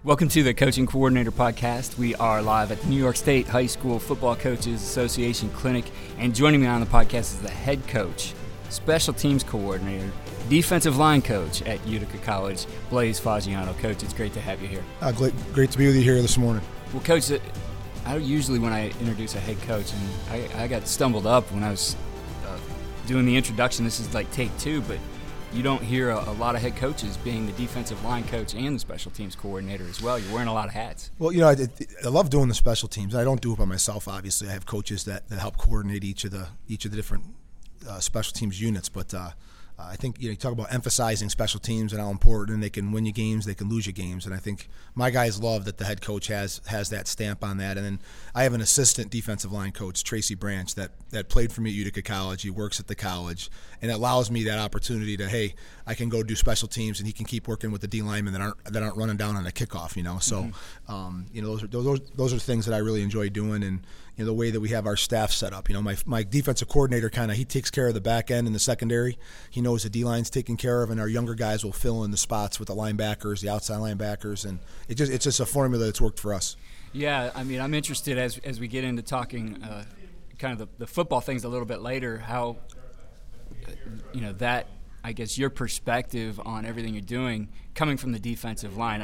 Welcome to the Coaching Coordinator Podcast. We are live at the New York State High School Football Coaches Association Clinic, and joining me on the podcast is the head coach, special teams coordinator, defensive line coach at Utica College, Blaise Faggiano. Coach, it's great to have you here. Great to be with you here this morning. Well, Coach, I usually when I introduce a head coach, and I got stumbled up when I was doing the introduction. This is like take two, but you don't hear a lot of head coaches being the defensive line coach and the special teams coordinator as well. You're wearing a lot of hats. Well, I love doing the special teams. I don't do it by myself, obviously. I have coaches that help coordinate each of the different special teams units. But I think you talk about emphasizing special teams and how important they can win you games, they can lose you games. And I think my guys love that the head coach has that stamp on that. And then I have an assistant defensive line coach, Tracy Branch, that played for me at Utica College. He works at the college, and it allows me that opportunity to, hey, I can go do special teams, and he can keep working with the D linemen that aren't running down on a kickoff. So those are things that I really enjoy doing, and the way that we have our staff set up. My defensive coordinator he takes care of the back end and the secondary. He knows the D line's taken care of, and our younger guys will fill in the spots with the linebackers, the outside linebackers, and it's just a formula that's worked for us. Yeah, I'm interested as we get into talking kind of the football things a little bit later, how that, I guess, your perspective on everything you're doing coming from the defensive line.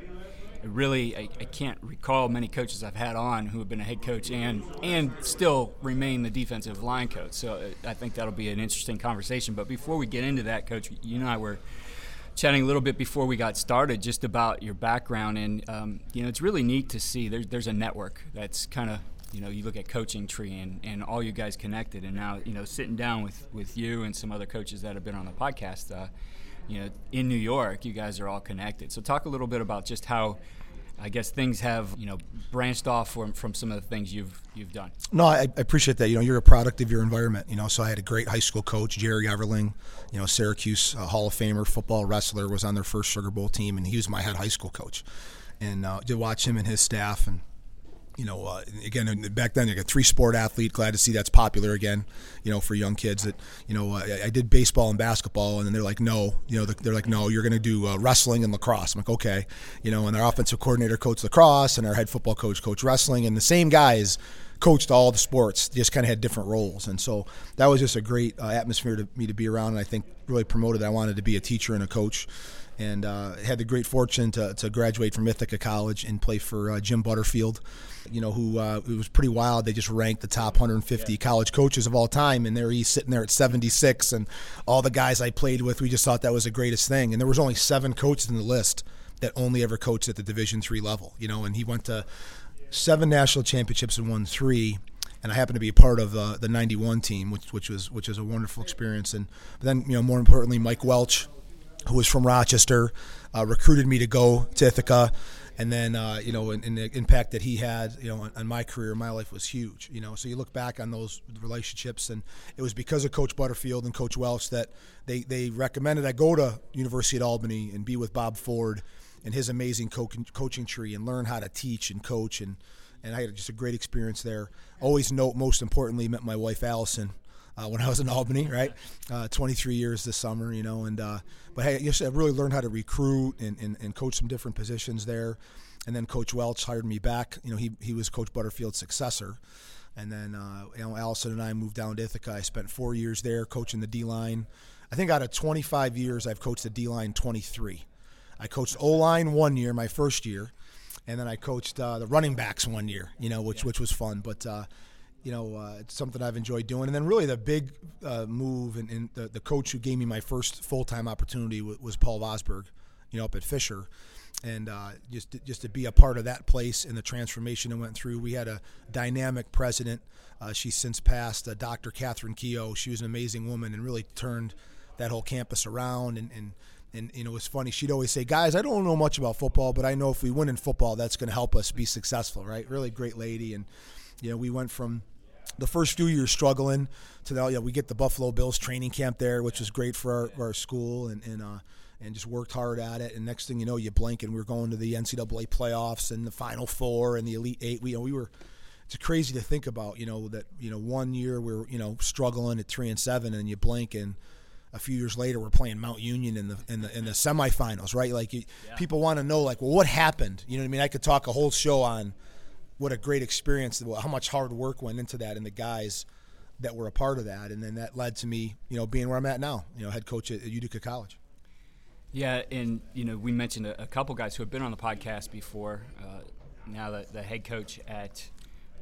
I can't recall many coaches I've had on who have been a head coach and still remain the defensive line coach. So I think that'll be an interesting conversation. But before we get into that, Coach, you and I were chatting a little bit before we got started just about your background. And, it's really neat to see there's a network that's kind of, you look at Coaching Tree and all you guys connected. And now, sitting down with you and some other coaches that have been on the podcast, in New York, you guys are all connected. So talk a little bit about just how, I guess, things have, branched off from some of the things you've done. No, I appreciate that. You're a product of your environment. So I had a great high school coach, Jerry Everling, Syracuse Hall of Famer, football wrestler, was on their first Sugar Bowl team, and he was my head high school coach. And did watch him and his staff, and again, back then, like a 3-sport athlete. Glad to see that's popular again, for young kids. That I did baseball and basketball, and then they're like, no, they're like, no, you're going to do wrestling and lacrosse. I'm like, okay, and our offensive coordinator coached lacrosse, and our head football coach coached wrestling, and the same guys coached all the sports, just kind of had different roles. And so that was just a great atmosphere to me to be around, and I think really promoted that I wanted to be a teacher and a coach. And had the great fortune to graduate from Ithaca College and play for Jim Butterfield, who it was pretty wild. They just ranked the top 150 college coaches of all time, and he's sitting there at 76. And all the guys I played with, we just thought that was the greatest thing. And there was only 7 coaches in the list that only ever coached at the Division III level, and he went to 7 national championships and won 3. And I happened to be a part of the '91 team, which was a wonderful experience. And then, more importantly, Mike Welch, who was from Rochester, recruited me to go to Ithaca, and then and the impact that he had on my career, my life was huge. So you look back on those relationships, and it was because of Coach Butterfield and Coach Welch that they recommended I go to University at Albany and be with Bob Ford and his amazing coaching tree and learn how to teach and coach, and I had just a great experience there. Always note, most importantly, met my wife Allison when I was in Albany, right? 23 years this summer, but hey, I really learned how to recruit and coach some different positions there. And then Coach Welch hired me back. He was Coach Butterfield's successor. And then, Allison and I moved down to Ithaca. I spent 4 years there coaching the D-line. I think out of 25 years, I've coached the D-line 23. I coached O-line 1 year, my first year. And then I coached the running backs 1 year, which was fun. But, it's something I've enjoyed doing. And then really the big move and the coach who gave me my first full-time opportunity was Paul Vosberg, up at Fisher. And just to be a part of that place and the transformation it went through. We had a dynamic president. She's since passed, Dr. Catherine Keogh. She was an amazing woman and really turned that whole campus around. And it was funny. She'd always say, guys, I don't know much about football, but I know if we win in football, that's going to help us be successful, right? Really great lady. And we went from the first few years struggling to now, we get the Buffalo Bills training camp there, which was great for our school, and just worked hard at it. And next thing you know, you blink, and we're going to the NCAA playoffs and the Final Four and the Elite Eight. We were. It's crazy to think about, that 1 year we're struggling at 3-7, and you blink, and a few years later we're playing Mount Union in the semifinals, right? Like people want to know, like, well, what happened? You know what I mean? I could talk a whole show on what a great experience, how much hard work went into that, and the guys that were a part of that, and then that led to me, being where I'm at now, head coach at Utica College. Yeah, and we mentioned a couple guys who have been on the podcast before. Now the head coach at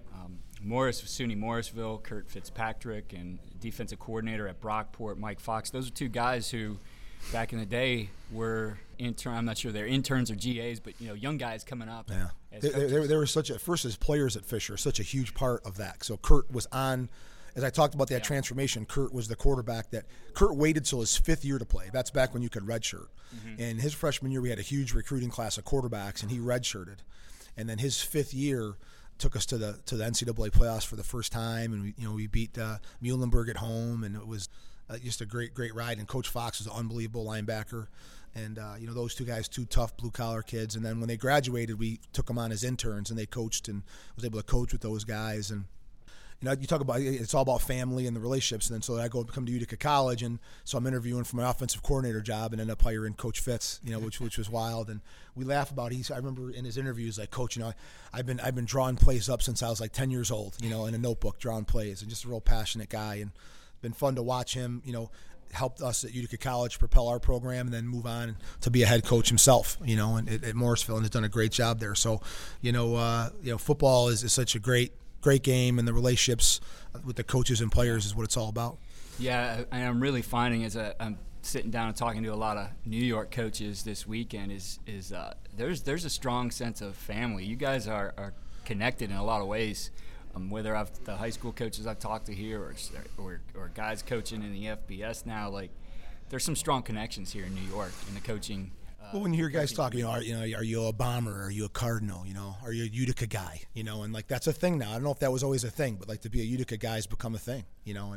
SUNY Morrisville, Kurt Fitzpatrick, and defensive coordinator at Brockport, Mike Fox. Those are two guys who, back in the day, were I'm not sure they're interns or GAs, but young guys coming up. Yeah, they were first as players at Fisher, such a huge part of that. So Kurt was on. As I talked about that transformation, Kurt was the quarterback Kurt waited till his 5th year to play. That's back when you could redshirt. Mm-hmm. And his freshman year, we had a huge recruiting class of quarterbacks, and he redshirted. And then his 5th year took us to the NCAA playoffs for the first time, and we beat Muhlenberg at home, and it was just a great ride. And Coach Fox was an unbelievable linebacker, and those two guys, two tough blue collar kids. And then when they graduated, we took them on as interns, and they coached and was able to coach with those guys. And you talk about it's all about family and the relationships. And then so I come to Utica College, and so I'm interviewing for my offensive coordinator job, and end up hiring Coach Fitz, which was wild. And we laugh about I remember in his interviews, like, Coach, I've been drawing plays up since I was like 10 years old, in a notebook drawing plays, and just a real passionate guy. And it's been fun to watch him, helped us at Utica College propel our program, and then move on to be a head coach himself, and at Morrisville, and has done a great job there. So, football is such a great game, and the relationships with the coaches and players is what it's all about. Yeah, and I'm really finding as I'm sitting down and talking to a lot of New York coaches this weekend is there's a strong sense of family. You guys are connected in a lot of ways. Whether the high school coaches I've talked to here or guys coaching in the FBS now, like, there's some strong connections here in New York in the coaching. Well, when you hear guys talking, are you a Bomber? Are you a Cardinal? Are you a Utica guy? And like that's a thing now. I don't know if that was always a thing, but like to be a Utica guy has become a thing.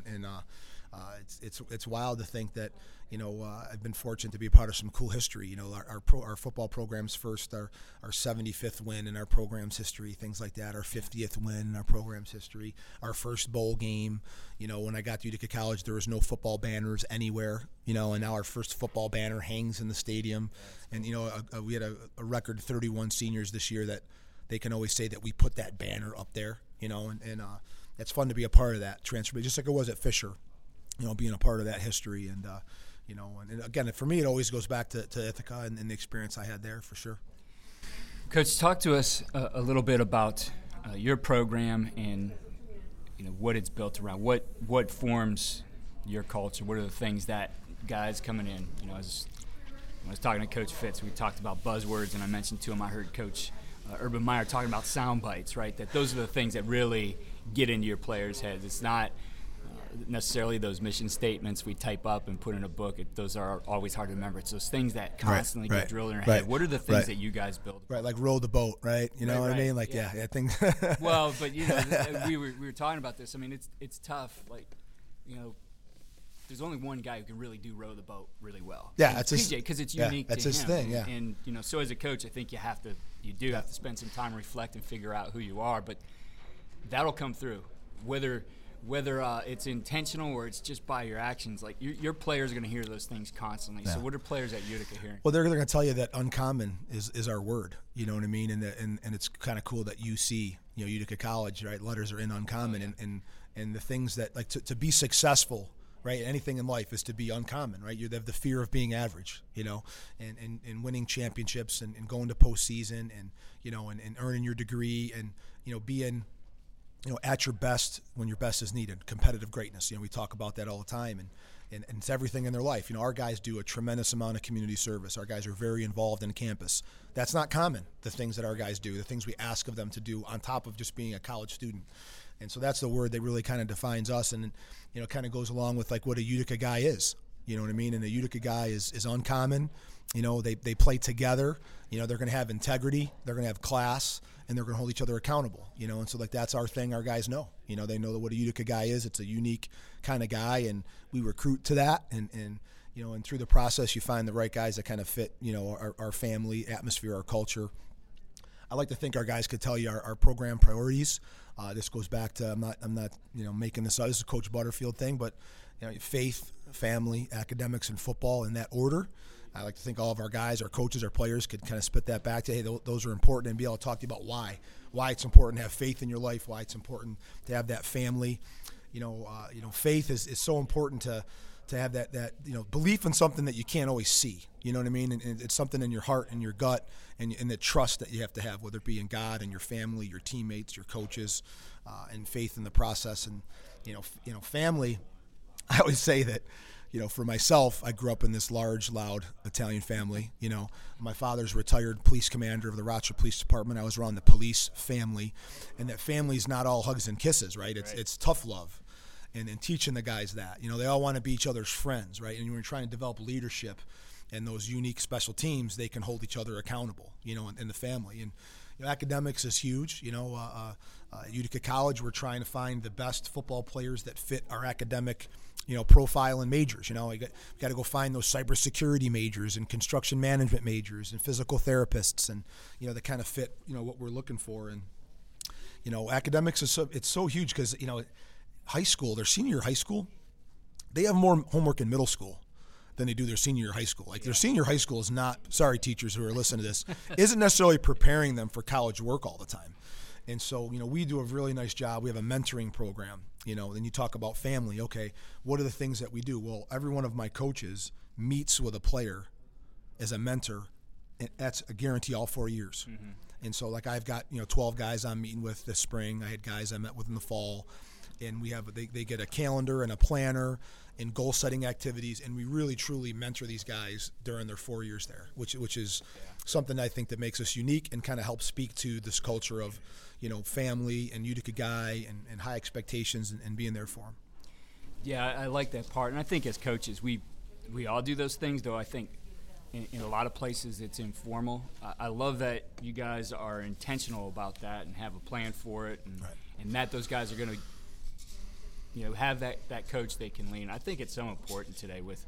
It's wild to think that I've been fortunate to be a part of some cool history. Our football program's first, our 75th win in our program's history, things like that. Our 50th win in our program's history. Our first bowl game. When I got to Utica College, there was no football banners anywhere. And now our first football banner hangs in the stadium. And we had a record 31 seniors this year that they can always say that we put that banner up there. And it's fun to be a part of that transfer, just like it was at Fisher. Being a part of that history, and and again, for me, it always goes back to Ithaca and the experience I had there, for sure. Coach, talk to us a little bit about your program and what it's built around. What forms your culture? What are the things that guys coming in? When I was talking to Coach Fitz, we talked about buzzwords, and I mentioned to him I heard Coach Urban Meyer talking about sound bites, right? That those are the things that really get into your players' heads. It's not necessarily those mission statements we type up and put in a book. Those are always hard to remember. It's those things that constantly get drilled in our head. What are the things that you guys build? Right, like row the boat, right? What I mean? Like, yeah I think. Well, but we were talking about this. I mean, it's tough. Like, there's only one guy who can really do row the boat really well. Yeah, that's PJ, because it's unique. That's to his him. thing. Yeah, and so as a coach, I think you have to spend some time, reflect, and figure out who you are. But that'll come through, whether it's intentional or it's just by your actions. Like your players are going to hear those things constantly. Yeah. So what are players at Utica hearing? Well, they're going to tell you that uncommon is our word. You know what I mean? And it's kind of cool that UC, Utica College, right? Letters are in uncommon, and the things that like to be successful, right? Anything in life is to be uncommon, right? You have the fear of being average, and winning championships and going to postseason and and earning your degree and being at your best when your best is needed. Competitive greatness. We talk about that all the time, and it's everything in their life. Our guys do a tremendous amount of community service. Our guys are very involved in campus. That's not common, the things that our guys do, the things we ask of them to do on top of just being a college student. And so that's the word that really kind of defines us, and kind of goes along with like what a Utica guy is. You know what I mean? And a Utica guy is uncommon. They play together. They're going to have integrity. They're going to have class, and they're going to hold each other accountable. And so like that's our thing. Our guys know. They know that what a Utica guy is. It's a unique kind of guy, and we recruit to that. And through the process, you find the right guys that kind of fit. Our family atmosphere, our culture. I like to think our guys could tell you our program priorities. This goes back to I'm not making this up. This is a Coach Butterfield thing, but faith, family, academics, and football in that order. I like to think all of our guys, our coaches, our players could kind of spit that back to, hey, those are important, and be able to talk to you about why it's important to have faith in your life, why it's important to have that family. Faith is so important to have that belief in something that you can't always see. You know what I mean? And it's something in your heart and your gut, and the trust that you have to have, whether it be in God and your family, your teammates, your coaches, and faith in the process. And family. I always say that. For myself, I grew up in this large, loud Italian family. My father's retired police commander of the Rochester Police Department. I was around the police family, and that family's not all hugs and kisses, right? It's tough love, and teaching the guys that. They all want to be each other's friends, right? And when you're trying to develop leadership and those unique special teams, they can hold each other accountable, in the family. And academics is huge. Utica College, we're trying to find the best football players that fit our academic profile and majors. We got to go find those cybersecurity majors and construction management majors and physical therapists, and that kind of fit what we're looking for. And academics is it's so huge because high school, their senior year of high school, they have more homework in middle school than they do their senior year of high school. Their senior high school is not, sorry teachers who are listening to this, isn't necessarily preparing them for college work all the time. And so, we do a really nice job. We have a mentoring program, then you talk about family. Okay, what are the things that we do? Well, every one of my coaches meets with a player as a mentor, and that's a guarantee all 4 years. Mm-hmm. And so, I've got, 12 guys I'm meeting with this spring. I had guys I met with in the fall. And we have they get a calendar and a planner and goal-setting activities, and we really, truly mentor these guys during their 4 years there, which is something I think that makes us unique and kind of helps speak to this culture of, family and Utica guy and high expectations and being there for them. Yeah, I like that part. And I think as coaches, we all do those things, though I think in a lot of places it's informal. I love that you guys are intentional about that and have a plan for it, and that those guys are going to have that coach they can lean. I think it's so important today with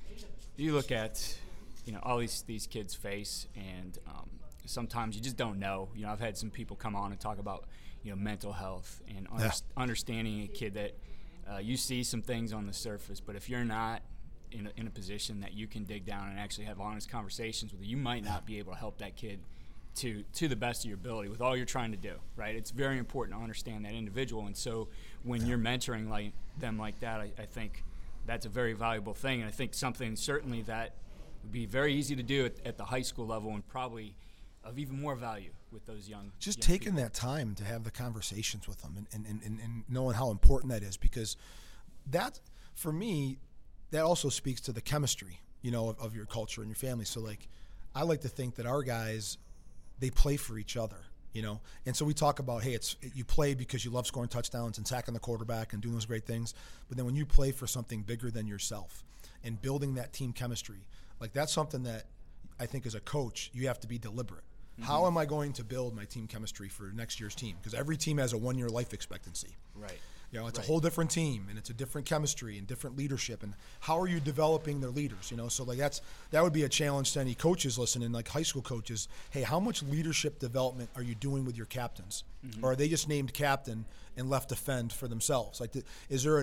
you look at all these kids face, and sometimes you just don't know. I've had some people come on and talk about mental health and understanding a kid that you see some things on the surface, but if you're not in a position that you can dig down and actually have honest conversations with, you might not be able to help that kid to the best of your ability with all you're trying to do, right? It's very important to understand that individual, and so when you're mentoring them like that, I think that's a very valuable thing, and I think something certainly that would be very easy to do at the high school level, and probably of even more value with those young taking people. That time to have the conversations with them and knowing how important that is, because that, for me, that also speaks to the chemistry, of your culture and your family. So I like to think that our guys, they play for each other, and so we talk about, hey, you play because you love scoring touchdowns and sacking the quarterback and doing those great things, but then when you play for something bigger than yourself and building that team chemistry, that's something that I think as a coach you have to be deliberate. Mm-hmm. How am I going to build my team chemistry for next year's team? Because every team has a 1 year life expectancy. Right. It's a whole different team, and it's a different chemistry and different leadership. And how are you developing their leaders? So that would be a challenge to any coaches listening, high school coaches. Hey, how much leadership development are you doing with your captains, or are they just named captain and left to fend for themselves? Is there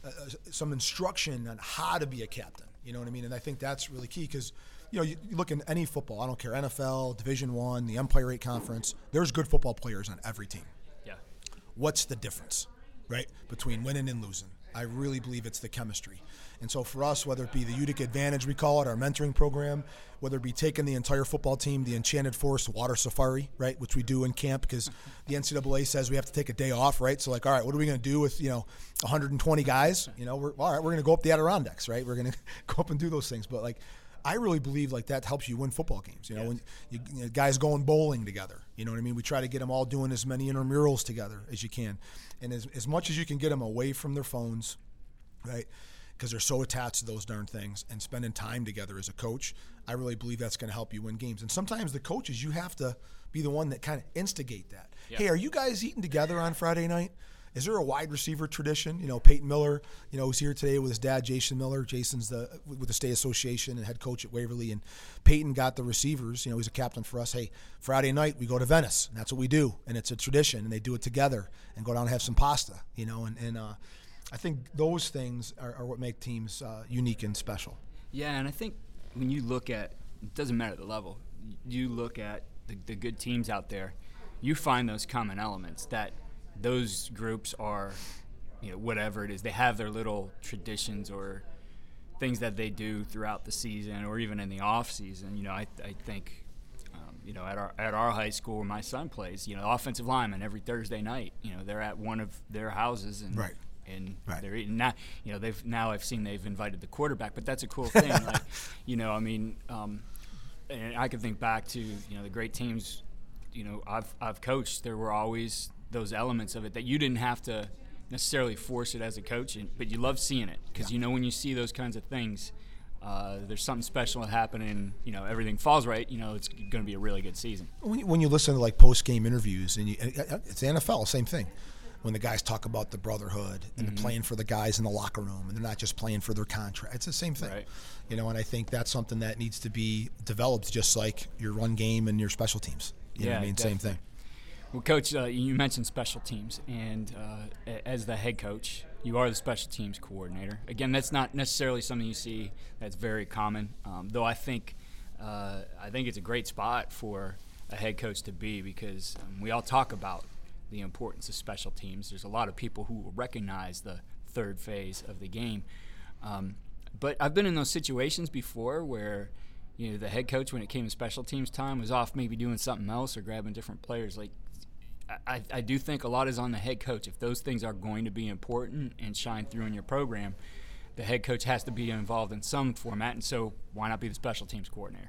some instruction on how to be a captain? You know what I mean? And I think that's really key, because you look in any football, I don't care, NFL, Division I, the Empire 8 Conference, there's good football players on every team. Yeah. What's the difference, right, between winning and losing? I really believe it's the chemistry. And so for us, whether it be the Utica Advantage, we call it, our mentoring program, whether it be taking the entire football team, the Enchanted Forest Water Safari, right, which we do in camp because the NCAA says we have to take a day off, right? So all right, what are we going to do with, 120 guys? We're going to go up the Adirondacks, right? We're going to go up and do those things. But I really believe that helps you win football games. When guys going bowling together, you know what I mean? We try to get them all doing as many intramurals together as you can. And as much as you can get them away from their phones, right, because they're so attached to those darn things, and spending time together as a coach, I really believe that's going to help you win games. And sometimes the coaches, you have to be the one that kind of instigate that. Yeah. Hey, are you guys eating together on Friday night? Is there a wide receiver tradition? Peyton Miller, who's here today with his dad, Jason Miller. Jason's with the State Association and head coach at Waverly. And Peyton got the receivers. He's a captain for us. Hey, Friday night we go to Venice. And that's what we do. And it's a tradition. And they do it together and go down and have some pasta, And I think those things are what make teams unique and special. Yeah, and I think when you look at, it doesn't matter the level, you look at the good teams out there, you find those common elements that those groups are, whatever it is, they have their little traditions or things that they do throughout the season or even in the off season. I think, at our high school where my son plays, offensive linemen every Thursday night, they're at one of their houses and right. And right. they're eating. I've seen they've invited the quarterback, but that's a cool thing. And I can think back to the great teams, I've coached. There were always those elements of it that you didn't have to necessarily force it as a coach, but you love seeing it because when you see those kinds of things, there's something special happening. Everything falls right. It's going to be a really good season. When you listen to post game interviews, and it's the NFL, same thing. When the guys talk about the brotherhood and they're playing for the guys in the locker room and they're not just playing for their contract. It's the same thing. Right. And I think that's something that needs to be developed just like your run game and your special teams. You know what I mean? Definitely. Same thing. Well, Coach, you mentioned special teams, and as the head coach, you are the special teams coordinator. Again, that's not necessarily something you see that's very common, though I think it's a great spot for a head coach to be because we all talk about the importance of special teams. There's a lot of people who will recognize the third phase of the game. But I've been in those situations before where, the head coach, when it came to special teams time, was off maybe doing something else or grabbing different players. I do think a lot is on the head coach. If those things are going to be important and shine through in your program, the head coach has to be involved in some format, and so why not be the special teams coordinator?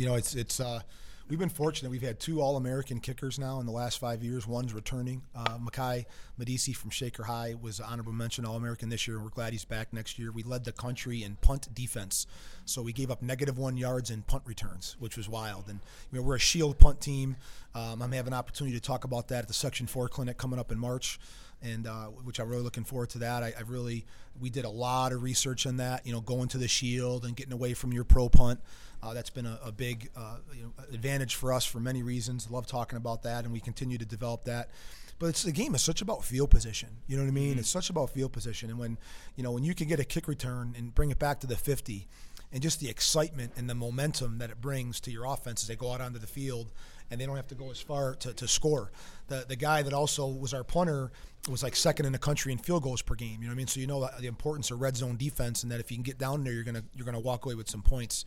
We've been fortunate. We've had 2 All-American kickers now in the last 5 years. One's returning. Makai Medici from Shaker High was honorable mention All-American this year, and we're glad he's back next year. We led the country in punt defense, so we gave up -1 yards in punt returns, which was wild. And we're a shield punt team. I'm having an opportunity to talk about that at the Section 4 clinic coming up in March, and which I'm really looking forward to that. We did a lot of research on that, going to the shield and getting away from your pro punt. That's been a big advantage for us for many reasons. Love talking about that, and we continue to develop that. But the game is such about field position. You know what I mean? Mm-hmm. It's such about field position. And when you can get a kick return and bring it back to the 50, and just the excitement and the momentum that it brings to your offense as they go out onto the field and they don't have to go as far to score. The guy that also was our punter was like second in the country in field goals per game. You know what I mean? So the importance of red zone defense, and that if you can get down there, you're gonna walk away with some points.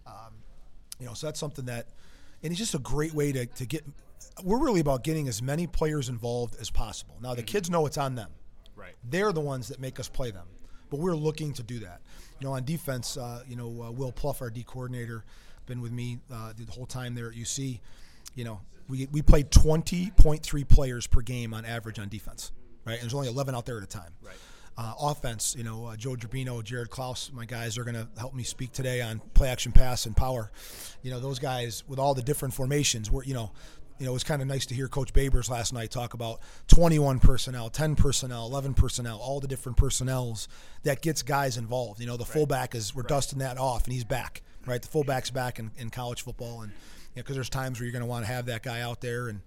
So that's something that, and it's just a great way to get. We're really about getting as many players involved as possible. Now the kids know it's on them. Right. They're the ones that make us play them, but we're looking to do that. On defense, Will Pluff, our D coordinator, been with me the whole time there at UC. We played 20.3 players per game on average on defense, right? And there's only 11 out there at a time. Right. Offense, Joe Gerbino, Jared Klaus, my guys are going to help me speak today on play action pass and power. Those guys with all the different formations, it was kind of nice to hear Coach Babers last night talk about 21 personnel, 10 personnel, 11 personnel, all the different personnels that gets guys involved. The fullback we're dusting that off, and he's back, right? The fullback's back in college football, and because there's times where you're going to want to have that guy out there and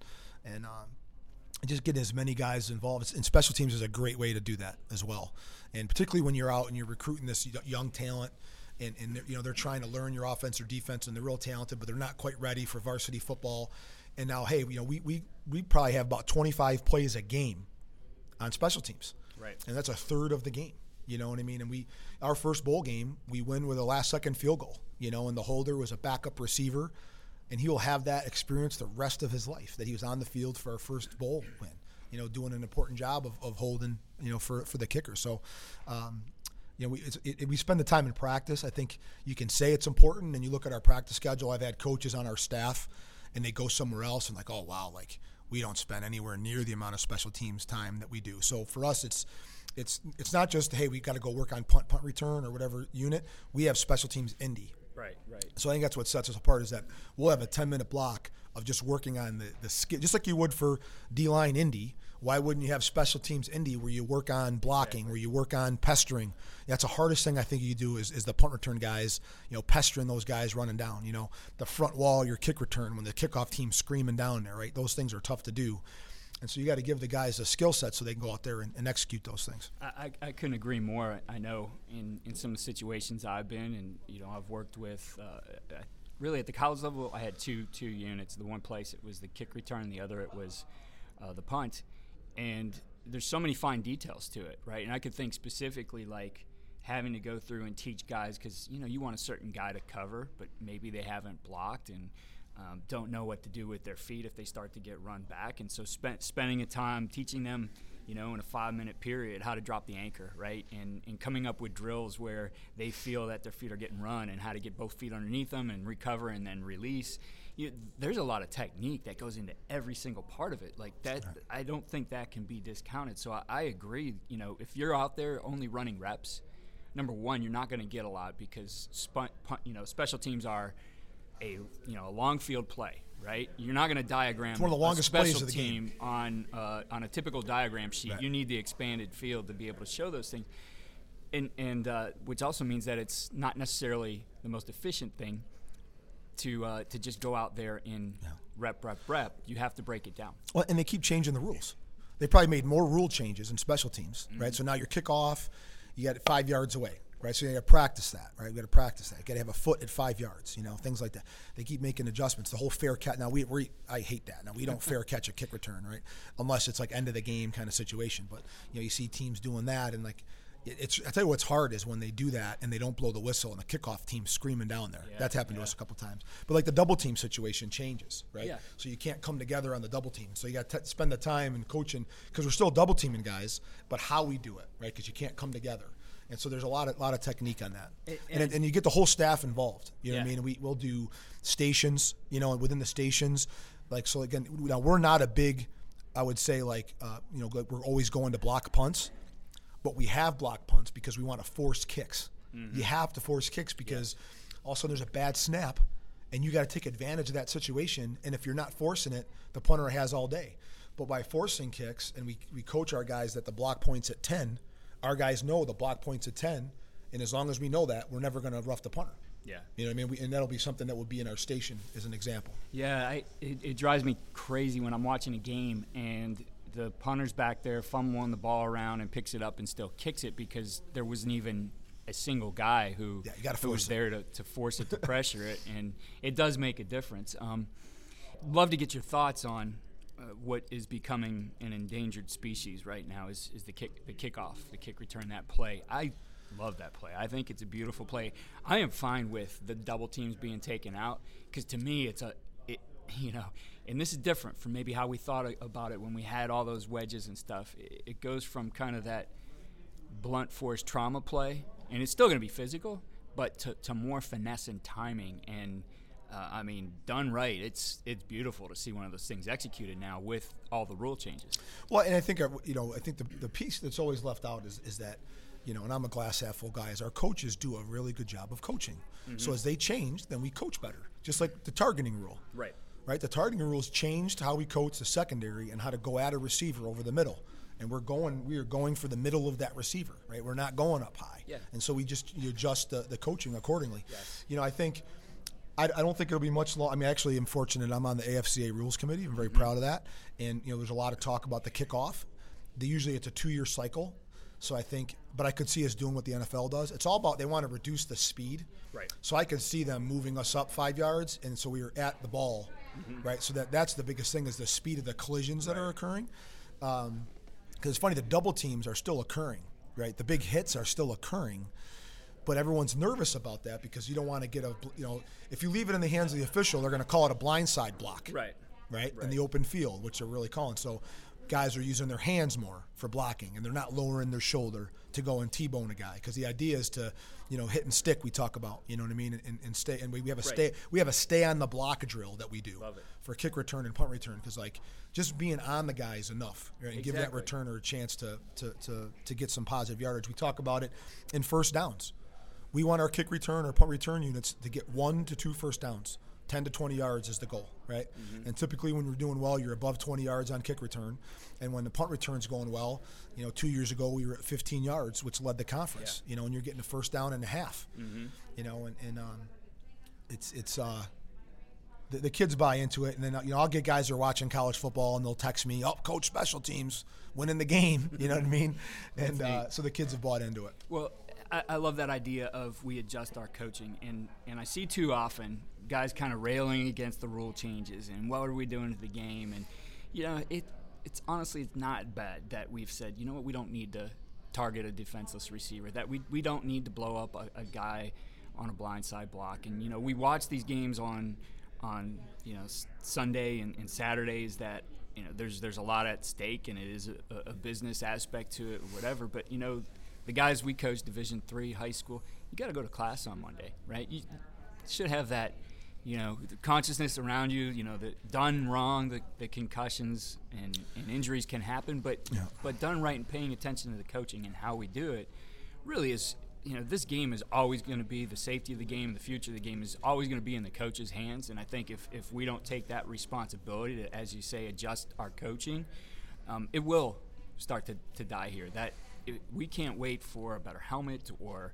just getting as many guys involved. And special teams is a great way to do that as well. And particularly when you're out and you're recruiting this young talent, and they're trying to learn your offense or defense, and they're real talented, but they're not quite ready for varsity football. And now, hey, we probably have about 25 plays a game on special teams. Right. And that's a third of the game. You know what I mean? And our first bowl game, we win with a last-second field goal. And the holder was a backup receiver, and he will have that experience the rest of his life, that he was on the field for our first bowl win, doing an important job of holding, for the kicker. So, we spend the time in practice. I think you can say it's important, and you look at our practice schedule. I've had coaches on our staff, and they go somewhere else and like, oh, wow, like we don't spend anywhere near the amount of special teams time that we do. So for us, it's not just, hey, we got to go work on punt return or whatever unit. We have special teams Indy. Right. So I think that's what sets us apart, is that we'll have a 10-minute block of just working on the skill, just like you would for D-line Indy. Why wouldn't you have special teams Indy where you work on blocking, where you work on pestering? That's the hardest thing I think you do is the punt return guys, pestering those guys running down. The front wall, your kick return, when the kickoff team's screaming down there, right? Those things are tough to do. And so you got to give the guys a skill set so they can go out there and execute those things. I couldn't agree more. I know in some of the situations I've been, and I've worked with. Really, at the college level, I had two units. The one place it was the kick return, the other it was the punt. And there's so many fine details to it, right? And I could think specifically like having to go through and teach guys because you want a certain guy to cover, but maybe they haven't blocked and don't know what to do with their feet if they start to get run back. And so spending a time teaching them, in a 5-minute period how to drop the anchor, right? And coming up with drills where they feel that their feet are getting run and how to get both feet underneath them and recover and then release. There's a lot of technique that goes into every single part of it. Like that, right. I don't think that can be discounted. So I agree, if you're out there only running reps, number one, you're not going to get a lot because special teams are a long field play, right? You're not going to diagram it's one of the longest special plays of the team game. on a typical diagram sheet. Right. You need the expanded field to be able to show those things, and which also means that it's not necessarily the most efficient thing to just go out there and rep. You have to break it down. Well, and they keep changing the rules. They probably made more rule changes in special teams, right? So now your kickoff, you got it 5 yards away. Right, so you got to practice that, right? You got to practice that. You got to have a foot at 5 yards, things like that. They keep making adjustments. The whole fair catch. Now I hate that. Now we don't fair catch a kick return, right? Unless it's like end of the game kind of situation. But you see teams doing that, and like it's. I tell you what's hard is when they do that and they don't blow the whistle and the kickoff team's screaming down there. That's happened to us a couple times. But like the double team situation changes, right? Yeah. So you can't come together on the double team. So you got to spend the time in coaching because we're still double teaming guys, but how we do it, right? Because you can't come together. And so there's a lot of technique on that, and you get the whole staff involved. You know what I mean? We'll do stations, and within the stations, like so. Again, now we're not a big, I would say like we're always going to block punts, but we have block punts because we want to force kicks. Mm-hmm. You have to force kicks because also there's a bad snap, and you got to take advantage of that situation. And if you're not forcing it, the punter has all day. But by forcing kicks, and we coach our guys that the block point's at 10. Our guys know the block point's at 10, and as long as we know that, we're never going to rough the punter. Yeah. You know what I mean? And that'll be something that will be in our station as an example. Yeah, it drives me crazy when I'm watching a game and the punter's back there fumbling the ball around and picks it up and still kicks it because there wasn't even a single guy who was there to force it, to pressure it, and it does make a difference. Love to get your thoughts on what is becoming an endangered species right now is the kickoff, the kick return, that play. I love that play. I think it's a beautiful play. I am fine with the double teams being taken out because to me and this is different from maybe how we thought about it when we had all those wedges and stuff. It goes from kind of that blunt force trauma play, and it's still going to be physical, but to more finesse and timing and done right. It's beautiful to see one of those things executed now with all the rule changes. Well, and I think the piece that's always left out is that, and I'm a glass half full guy, is our coaches do a really good job of coaching. Mm-hmm. So as they change, then we coach better. Just like the targeting rule. Right. The targeting rules changed how we coach the secondary and how to go at a receiver over the middle. And we are going for the middle of that receiver, right? We're not going up high. Yeah. And so you adjust the coaching accordingly. Yes. I think I don't think it'll be much long. I mean, actually, I'm fortunate. I'm on the AFCA Rules Committee. I'm very proud of that. And there's a lot of talk about the kickoff. Usually, it's a 2-year cycle. So I think, but I could see us doing what the NFL does. It's all about they want to reduce the speed. Right. So I could see them moving us up 5 yards, and so we were at the ball, right? So that's the biggest thing is the speed of the collisions that are occurring. Because it's funny, the double teams are still occurring, right? The big hits are still occurring. But everyone's nervous about that because you don't want to get if you leave it in the hands of the official, they're going to call it a blindside block. Right. In the open field, which they're really calling. So guys are using their hands more for blocking, and they're not lowering their shoulder to go and T-bone a guy because the idea is to, hit and stick. We talk about, you know what I mean, and stay. And we have a stay on the block drill that we do for kick return and punt return because just being on the guy is enough, right? And give that returner a chance to get some positive yardage. We talk about it in first downs. We want our kick return or punt return units to get 1 to 2 first downs. 10 to 20 yards is the goal, right? Mm-hmm. And typically when we're doing well, you're above 20 yards on kick return. And when the punt return's going well, 2 years ago we were at 15 yards, which led the conference, and you're getting a first down and a half, it's the kids buy into it, and then I'll get guys who are watching college football, and they'll text me, "Oh, coach, special teams winning the game." You know what I mean? And so the kids have bought into it. Well, I love that idea of we adjust our coaching, and I see too often guys kind of railing against the rule changes and what are we doing to the game, and it's honestly it's not bad that we've said, you know what, we don't need to target a defenseless receiver, that we don't need to blow up a guy on a blindside block, and we watch these games on Sunday and Saturdays that there's a lot at stake, and it is a business aspect to it or whatever, but the guys we coach Division III high school, you got to go to class on Monday, right? You should have that the consciousness around you, that done wrong, the concussions and injuries can happen, but done right and paying attention to the coaching and how we do it really is, this game is always going to be the safety of the game. The future of the game is always going to be in the coach's hands. And I think if we don't take that responsibility to, as you say, adjust our coaching, it will start to die here. We can't wait for a better helmet or,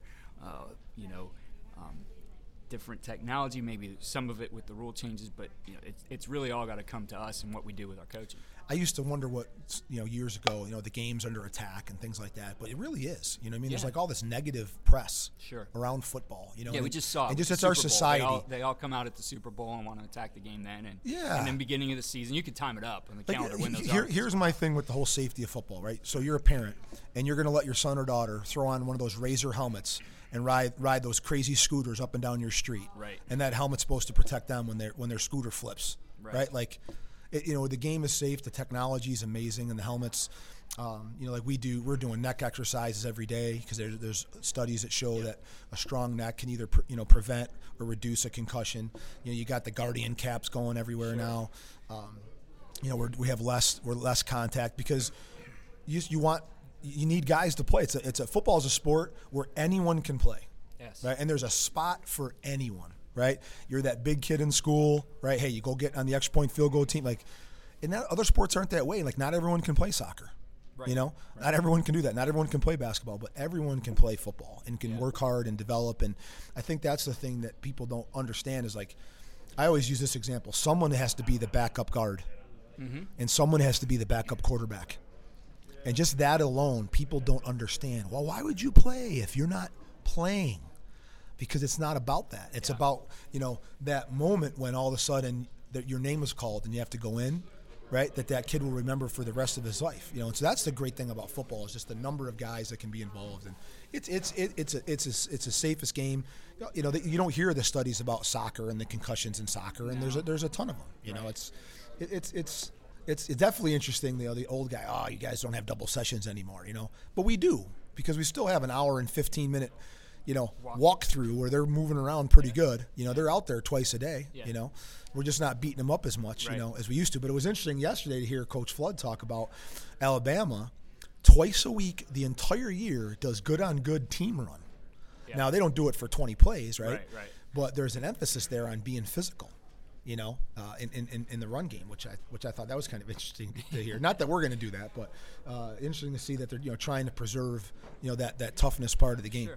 different technology, maybe some of it with the rule changes, but it's really all got to come to us and what we do with our coaching. I used to wonder what years ago, the game's under attack and things like that, but it really is. There's like all this negative press around football. We just saw it. It's our society. They all come out at the Super Bowl and want to attack the game then, and then beginning of the season, you could time it up on the calendar when those are. Here's my thing with the whole safety of football, right? So you're a parent, and you're going to let your son or daughter throw on one of those Razor helmets and ride those crazy scooters up and down your street, right? And that helmet's supposed to protect them when their scooter flips, right? Like. The game is safe. The technology is amazing, and the helmets, like we're doing neck exercises every day because there's studies that show that a strong neck can either prevent or reduce a concussion. You got the Guardian caps going everywhere now. We have less contact because you need guys to play. Football is a sport where anyone can play, right? And there's a spot for anyone. Right, you're that big kid in school, right? Hey, you go get on the extra point field goal team, and other sports aren't that way. Like, not everyone can play soccer, right. Not everyone can do that. Not everyone can play basketball, but everyone can play football and can work hard and develop. And I think that's the thing that people don't understand is I always use this example: someone has to be the backup guard, and someone has to be the backup quarterback, and just that alone, people don't understand. Well, why would you play if you're not playing? Because it's not about that. It's about, that moment when all of a sudden that your name is called and you have to go in, right? That kid will remember for the rest of his life. And so that's the great thing about football is just the number of guys that can be involved. And it's a safest game. You don't hear the studies about soccer and the concussions in soccer, and there's a ton of them. It's definitely interesting. The old guy, oh, you guys don't have double sessions anymore. But we do, because we still have an hour and 15-minute. Walk through where they're moving around pretty good. They're out there twice a day. We're just not beating them up as much, as we used to. But it was interesting yesterday to hear Coach Flood talk about Alabama twice a week the entire year does good-on-good team run. Yeah. Now, they don't do it for 20 plays, right? Right. But there's an emphasis there on being physical, in the run game, which I thought that was kind of interesting to hear. Not that we're going to do that, but interesting to see that they're trying to preserve that toughness part of the game. Sure.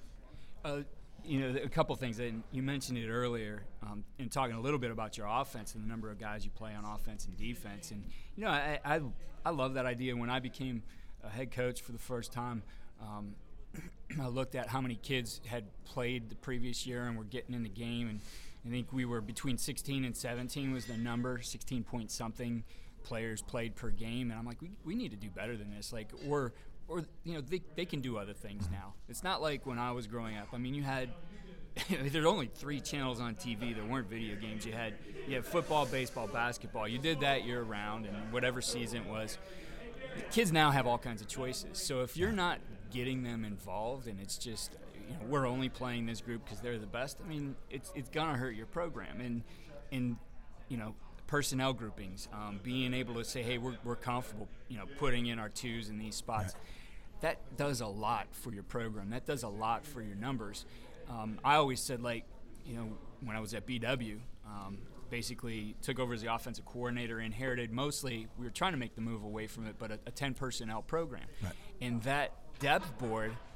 A couple things, and you mentioned it earlier in talking a little bit about your offense and the number of guys you play on offense and defense. And, I love that idea. When I became a head coach for the first time, I looked at how many kids had played the previous year and were getting in the game. And I think we were between 16 and 17 was the number, 16 point something players played per game. And I'm like, we need to do better than this. Or they can do other things now. It's not like when I was growing up. I mean, you had there's only 3 channels on TV. There weren't video games. You had football, baseball, basketball. You did that year round, and whatever season it was. The kids now have all kinds of choices. So if you're not getting them involved, and it's just we're only playing this group because they're the best. I mean, it's gonna hurt your program. And personnel groupings, being able to say, hey, we're comfortable, putting in our twos in these spots. Right. That does a lot for your program. That does a lot for your numbers. I always said, when I was at BW, basically took over as the offensive coordinator, inherited mostly, we were trying to make the move away from it, but a 10 personnel program. Right. And that depth board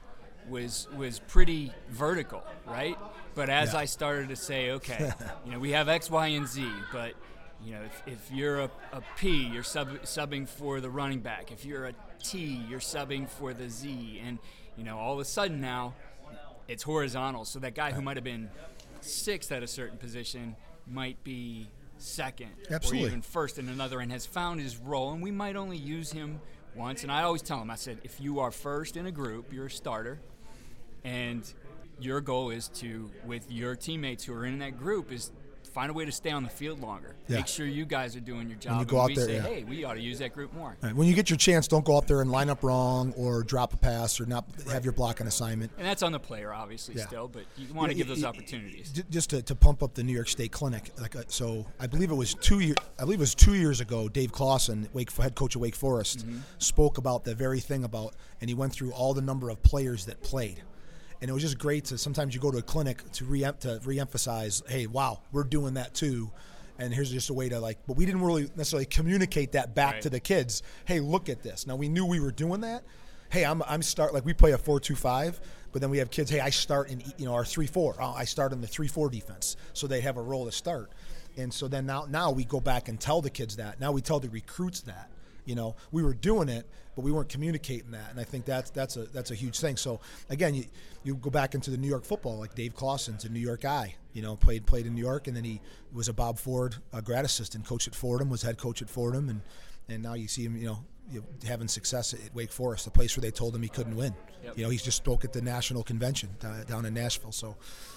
was pretty vertical, right? But as Yeah. I started to say, okay, we have X, Y, and Z, but if you're a P, you're subbing for the running back. If you're a T, you're subbing for the Z, and all of a sudden now it's horizontal. So that guy who might have been sixth at a certain position might be second, Absolutely. or even first in another, and has found his role. And we might only use him once. And I always tell him, I said, if you are first in a group, you're a starter, and your goal is to, with your teammates who are in that group, is find a way to stay on the field longer. Yeah. Make sure you guys are doing your job. you go out we there, say, yeah. hey, we ought to use that group more. Right. When you get your chance, don't go out there and line up wrong or drop a pass or not have your blocking assignment. And that's on the player, obviously, Yeah. still, but you want to give those opportunities. Just to pump up the New York State Clinic, so I believe it was 2 years ago. Dave Clawson, head coach of Wake Forest, spoke about the very thing and he went through all the number of players that played. And it was just great to sometimes you go to a clinic to reemphasize, hey, wow, we're doing that too. And here's just a way to but we didn't really necessarily communicate that back to the kids. Hey, look at this. Now we knew we were doing that. Hey, I'm we play a 4-2-5, but then we have kids. Hey, I start in our 3-4. I start in the 3-4 defense, so they have a role to start. And so then now we go back and tell the kids that. Now we tell the recruits that. We were doing it, but we weren't communicating that, and I think that's a huge thing. So again, you go back into the New York football, like Dave Clawson's a New York guy. Played in New York, and then he was a Bob Ford grad assistant, coach at Fordham, was head coach at Fordham, and now you see him, having success at Wake Forest, a place where they told him he couldn't win. Yep. He just spoke at the national convention down in Nashville. So.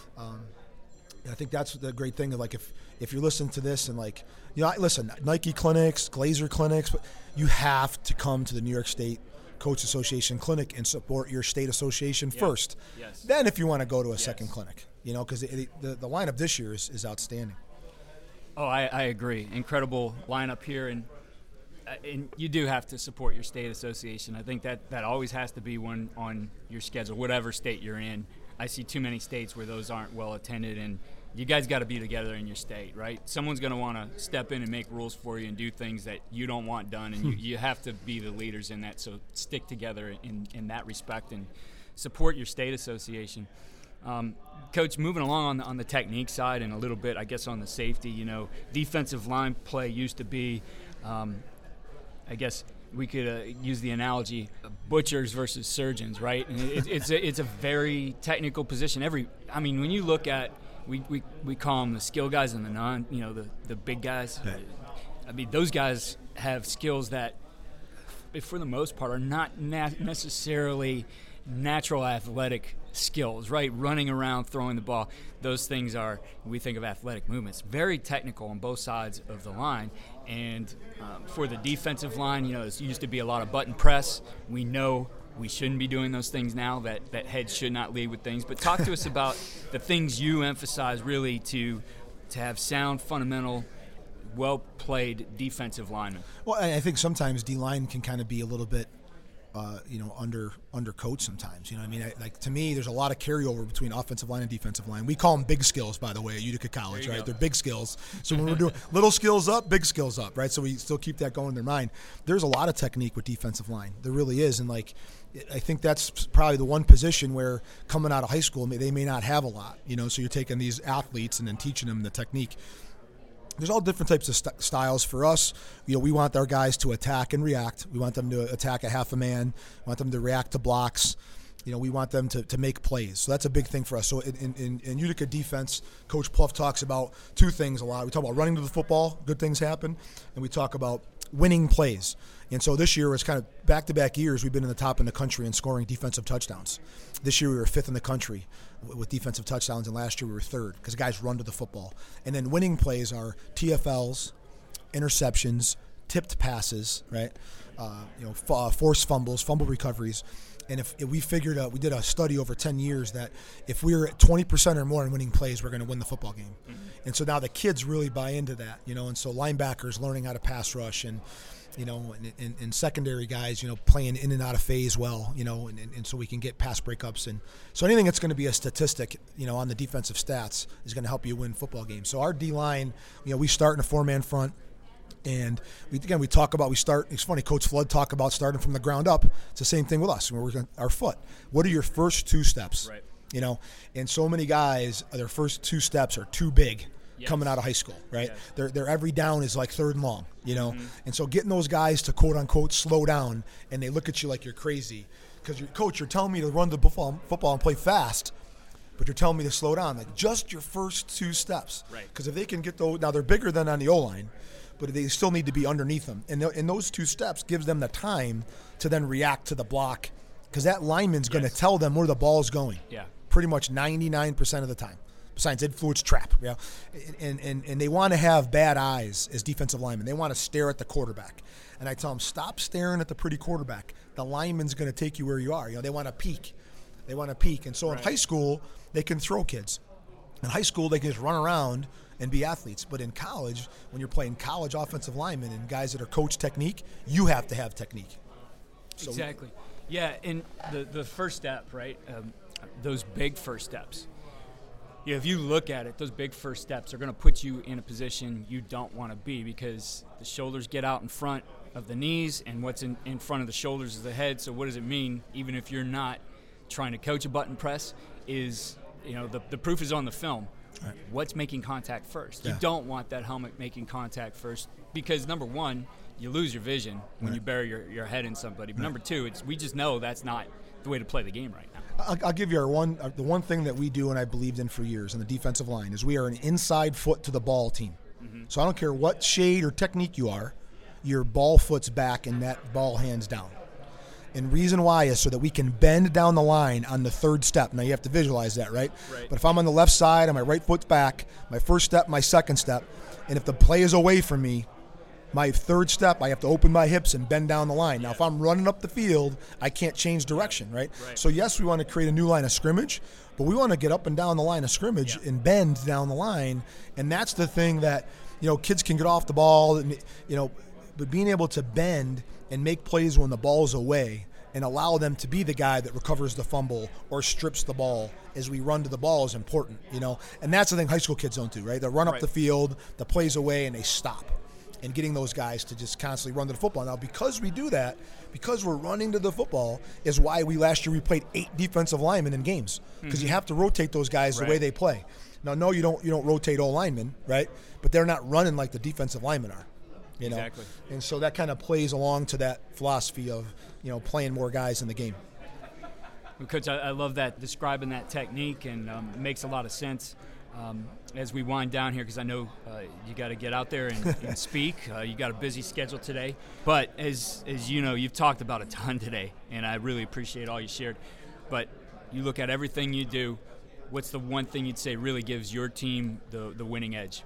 I think that's the great thing of if you're listening to this and listen, Nike clinics, Glazer clinics, but you have to come to the New York State Coach Association clinic and support your state association first. Yes. Then if you want to go to a second clinic, because the lineup this year is outstanding. Oh, I agree. Incredible lineup here, and you do have to support your state association. I think that always has to be one on your schedule, whatever state you're in. I see too many states where those aren't well attended, and you guys got to be together in your state, right? Someone's going to want to step in and make rules for you and do things that you don't want done, and you have to be the leaders in that. So stick together in that respect and support your state association. Coach, moving along on the technique side and a little bit, I guess, on the safety, defensive line play used to be, I guess, we could use the analogy of butchers versus surgeons, right? And it's a very technical position. When you look at, we call them the skill guys and the big guys. Right. Those guys have skills that, for the most part, are not necessarily natural athletic skills, right? Running around, throwing the ball. Those things are, we think of athletic movements, very technical on both sides of the line. And for the defensive line, it used to be a lot of button press. We know we shouldn't be doing those things now, that heads should not lead with things. But talk to us about the things you emphasize really to have sound, fundamental, well-played defensive linemen. Well, I think sometimes D-line can kind of be a little bit under coach sometimes. To me, there's a lot of carryover between offensive line and defensive line. We call them big skills, by the way, at Utica College, right? They're big skills. So when we're doing little skills up, big skills up, right? So we still keep that going in their mind. There's a lot of technique with defensive line. There really is. And I think that's probably the one position where coming out of high school, they may not have a lot, so you're taking these athletes and then teaching them the technique. There's all different types of styles for us. We want our guys to attack and react. We want them to attack a half a man. We want them to react to blocks. We want them to make plays. So that's a big thing for us. So in Utica defense, Coach Pluff talks about two things a lot. We talk about running to the football, good things happen, and we talk about winning plays. And so this year was kind of back-to-back years we've been in the top in the country in scoring defensive touchdowns. This year we were fifth in the country with defensive touchdowns, and last year we were third because guys run to the football. And then winning plays are TFLs, interceptions, tipped passes, right? Forced fumbles, fumble recoveries. And if we figured out, we did a study over 10 years that if we were at 20% or more in winning plays, we're going to win the football game. Mm-hmm. And so now the kids really buy into that, and so linebackers learning how to pass rush and, and secondary guys, playing in and out of phase well, and so we can get pass breakups. And so anything that's going to be a statistic, on the defensive stats is going to help you win football games. So our D-line, we start in a four-man front. And we talk about, it's funny, Coach Flood talk about starting from the ground up. It's the same thing with us. We're working our foot. What are your first 2 steps? Right. You know, and so many guys, their first 2 steps are too big. Yes. Coming out of high school, right? Yes. Their every down is like 3rd and long, you know? And so getting those guys to quote unquote slow down, and they look at you like you're crazy because you're telling me to run the football and play fast, but you're telling me to slow down. Like just your first 2 steps. Right. Because if they can get those, now they're bigger than on the O-line, but they still need to be underneath them. And those 2 steps gives them the time to then react to the block, because that lineman's going to tell them where the ball's going. Yeah. Pretty much 99% of the time. Besides influence trap, you know? And they want to have bad eyes as defensive linemen. They want to stare at the quarterback. And I tell them, stop staring at the pretty quarterback. The lineman's going to take you where you are. You know, they want to peek. And so in high school, they can throw kids. In high school, they can just run around and be athletes. But in college, when you're playing college offensive linemen and guys that are coach technique, you have to have technique. So, exactly. Yeah, and the first step, right, those big first steps. Yeah, if you look at it, those big first steps are going to put you in a position you don't want to be, because the shoulders get out in front of the knees, and what's in front of the shoulders is the head. So what does it mean, even if you're not trying to coach a button press, is, you know, the proof is on the film. Right. What's making contact first? Yeah. You don't want that helmet making contact first, because number one, you lose your vision when you bury your head in somebody. But number two, we just know that's not the way to play the game right now. I'll give you the one thing that we do and I believed in for years in the defensive line is we are an inside foot to the ball team. Mm-hmm. So I don't care what shade or technique you are, your ball foot's back and that ball hands down. And reason why is so that we can bend down the line on the 3rd step. Now you have to visualize that, right? But if I'm on the left side and my right foot's back, my first step, my second step, and if the play is away from me, my 3rd step, I have to open my hips and bend down the line. Now, if I'm running up the field, I can't change direction, right? So, yes, we want to create a new line of scrimmage, but we want to get up and down the line of scrimmage and bend down the line. And that's the thing that, you know, kids can get off the ball, and, you know, but being able to bend and make plays when the ball's away and allow them to be the guy that recovers the fumble or strips the ball as we run to the ball is important, you know. And that's the thing high school kids don't do, right? They run up the field, the play's away, and they stop. And getting those guys to just constantly run to the football. Now, because we do that, because we're running to the football, is why last year we played 8 defensive linemen in games, because you have to rotate those guys the way they play. Now, no, you don't rotate all linemen, right? But they're not running like the defensive linemen are, you know. Exactly. And so that kind of plays along to that philosophy of, you know, playing more guys in the game. Well, Coach, I love that, describing that technique, and it makes a lot of sense. As we wind down here, because I know you got to get out there and speak. You got a busy schedule today. But as you know, you've talked about a ton today, and I really appreciate all you shared. But you look at everything you do, what's the one thing you'd say really gives your team the winning edge?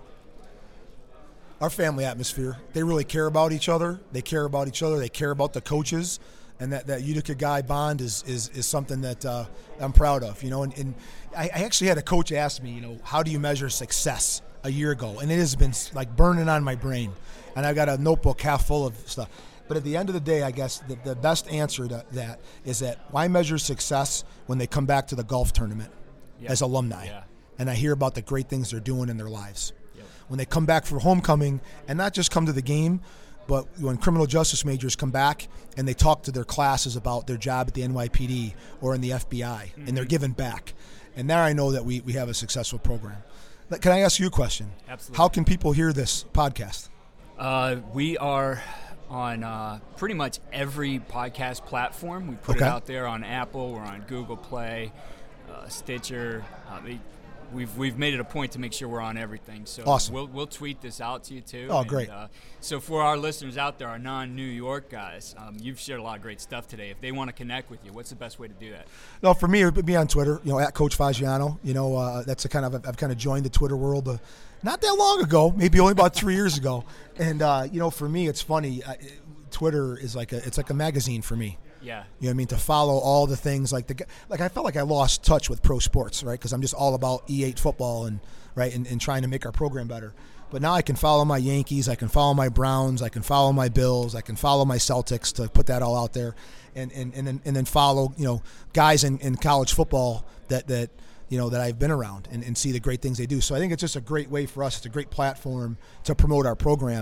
Our family atmosphere. They really care about each other. They care about each other. They care about the coaches. And that Utica guy bond is something that I'm proud of, you know. And I actually had a coach ask me, you know, how do you measure success a year ago? And it has been like burning on my brain. And I've got a notebook half full of stuff. But at the end of the day, I guess the best answer to that is that I measure success when they come back to the golf tournament as alumni. Yeah. And I hear about the great things they're doing in their lives. Yep. When they come back for homecoming, and not just come to the game, but when criminal justice majors come back and they talk to their classes about their job at the NYPD or in the FBI, and they're giving back. And there I know that we have a successful program. Can I ask you a question? Absolutely. How can people hear this podcast? We are on pretty much every podcast platform. We put it out there on Apple. We're on Google Play, Stitcher. We've made it a point to make sure we're on everything. So awesome. We'll tweet this out to you too. Oh, great. So for our listeners out there, our non-New York guys, you've shared a lot of great stuff today. If they want to connect with you, what's the best way to do that? No, for me, it would be on Twitter, you know, at Coach Fagiano. You know, that's I've kind of joined the Twitter world not that long ago, maybe only about 3 years ago. And, you know, for me, it's funny. Twitter is like a magazine for me. Yeah. You know what I mean? To follow all the things like I felt like I lost touch with pro sports, right? Because I'm just all about E8 football and trying to make our program better. But now I can follow my Yankees, I can follow my Browns, I can follow my Bills, I can follow my Celtics, to put that all out there, and then follow, you know, guys in college football that you know that I've been around and see the great things they do. So I think it's just a great way for us. It's a great platform to promote our program.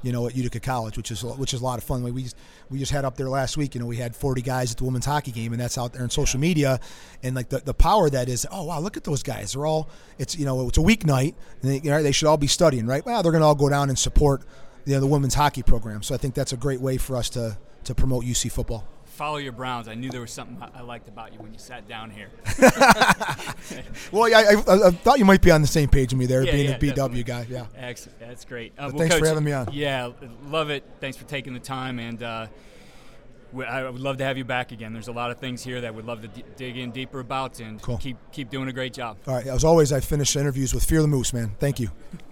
at Utica College, which is a lot of fun. We just had up there last week. We had 40 guys at the women's hockey game, and that's out there on social media, and like the power that is. Oh wow, look at those guys! They're all it's a weeknight, and they should all be studying, right? Well, they're going to all go down and support the women's hockey program. So I think that's a great way for us to promote UC football. Follow your Browns. I knew there was something I liked about you when you sat down here. Well, yeah, I thought you might be on the same page with me there, being a BW definitely. guy. Yeah, excellent. That's great. Thanks Coach, for having me on. Yeah, love it. Thanks for taking the time, and I would love to have you back again. There's a lot of things here that we'd love to dig in deeper about, and cool. keep doing a great job. All right. As always, I finish interviews with Fear the Moose, man. Thank you.